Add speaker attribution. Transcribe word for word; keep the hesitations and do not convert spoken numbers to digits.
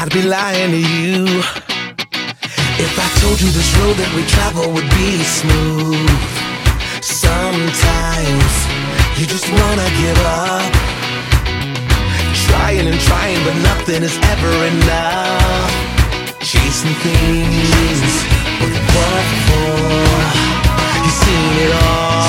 Speaker 1: I'd be lying to you if I told you this road that we travel would be smooth. Sometimes you just wanna give up, trying and trying, but nothing is ever enough. Chasing things with what for? You've seen it all.